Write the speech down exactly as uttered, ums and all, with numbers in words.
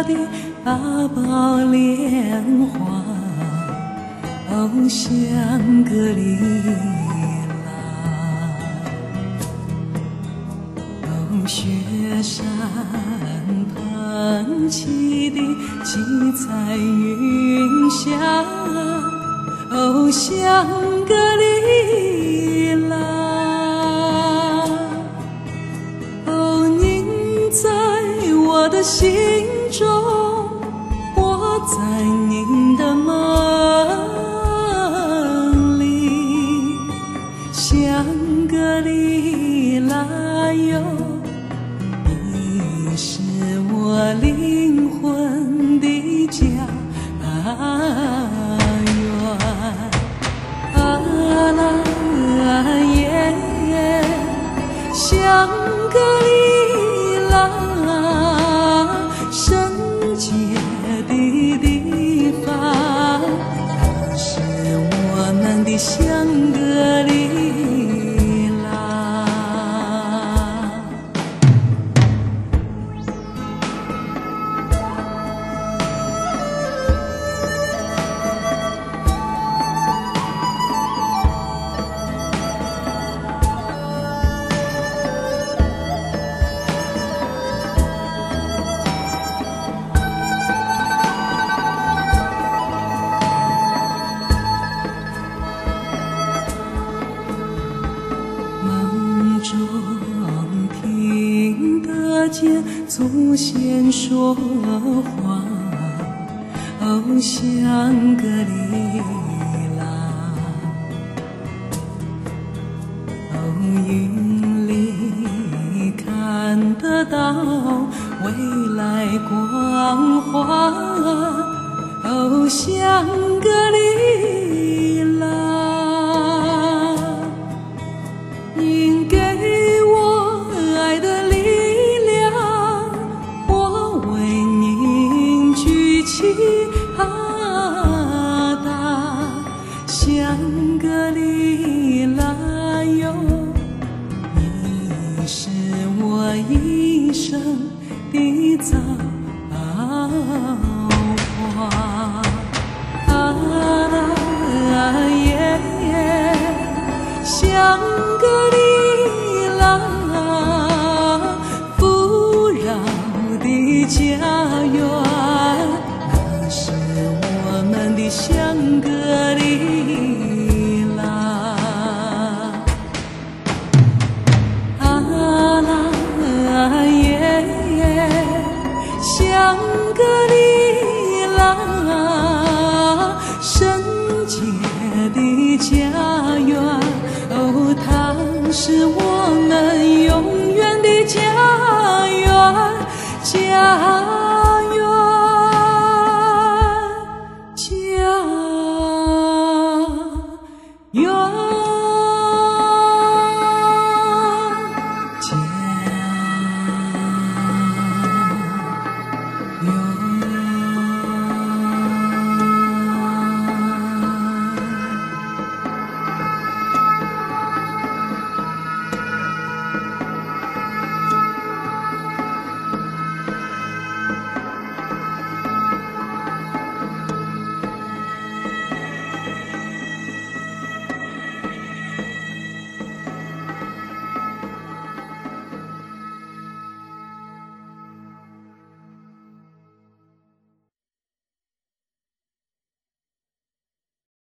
的八宝莲花，哦，香格里拉，哦，雪山喷起的七彩云霞，哦，香格里拉，哦，您在我的心中，我在您的梦里，香格里拉哟，你是我灵魂的家园。啊啦耶耶，香格里拉，圣洁的地方，那是我们的香格里拉。梦中听得见祖先说话，哦，香格里拉，哦，云里看得到未来光华，哦，香格里拉。您给我爱的力量，我为您举起阿达，香格里拉哟，你是我一生的造化。啊啦耶耶，香格里拉，富饶的家园，那是我们的香格里拉。啊啦耶耶，香格里拉，圣洁的家园，哦，它是我们永远的家园，家园，家园。